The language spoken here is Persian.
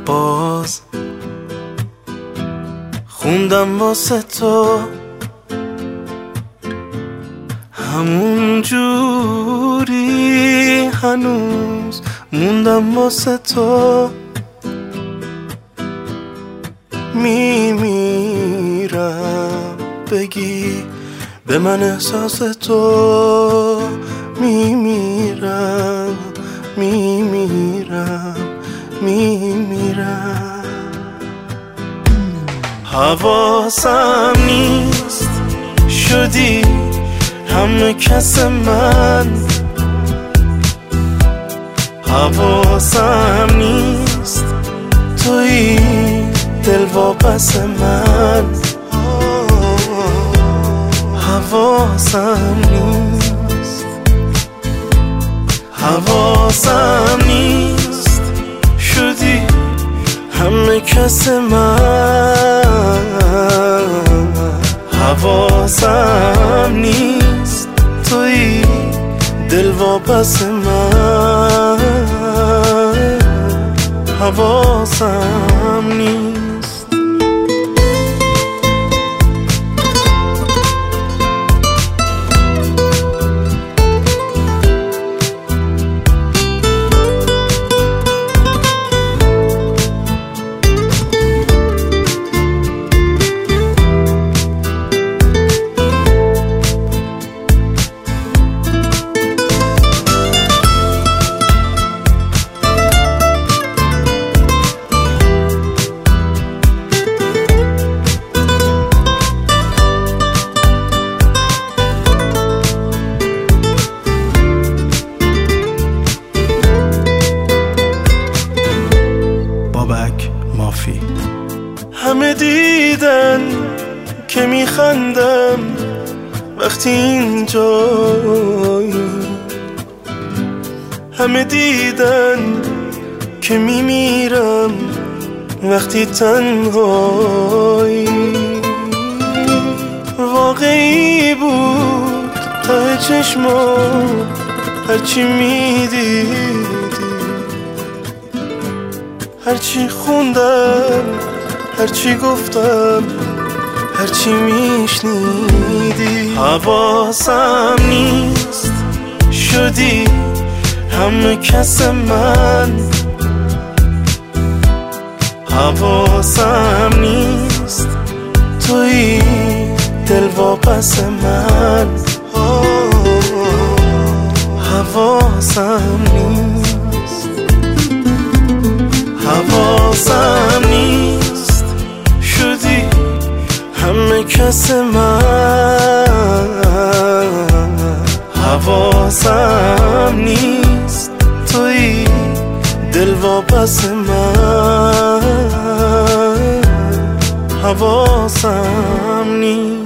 باز خوندم واسه تو همون جوری هنوز موندم واسه تو میمیرم بگی به من احساس تو میمیرم حواسم نیست شدی همه کس من حواسم نیست توی دل واپس من حواسم نیست شدی همه کس من حواسم نیست توی دل واپس من حواسم نیست مافی همه دیدن که میخندم وقتی اینجایی همه دیدن که میمیرم وقتی تنهایی واقعی بود ته چشمام هرچی میدیدی هرچی خوندم هرچی گفتم هرچی میشنیدی حواسم نیست شدی همه کس من حواسم نیست توی دل واپس من حواسم نیست شدی همه کس من حواسم نیست توی دل واپس من حواسم نیست